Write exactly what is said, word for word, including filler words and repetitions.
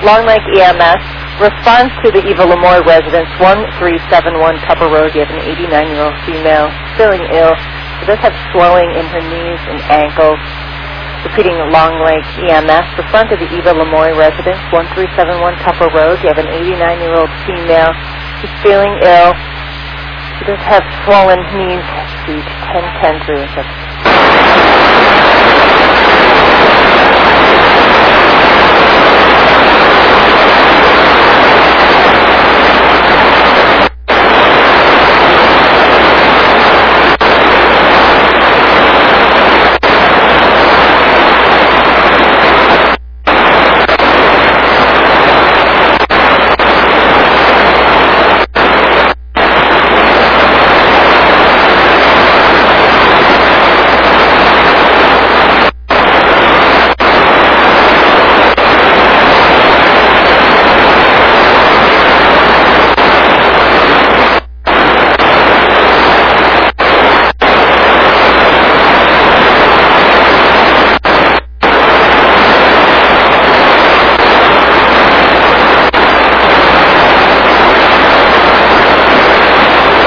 Long Lake E M S responds to the Eva Lemoy residence, one three seven one Tupper Road. You have an eighty-nine-year-old female feeling ill. She does have swelling in her knees and ankles. Repeating, Long Lake E M S, respond to the Eva Lemoy residence, one three seven one Tupper Road. You have an eighty-nine-year-old female. She's feeling ill. She does have swollen knees. Speech ten ten three.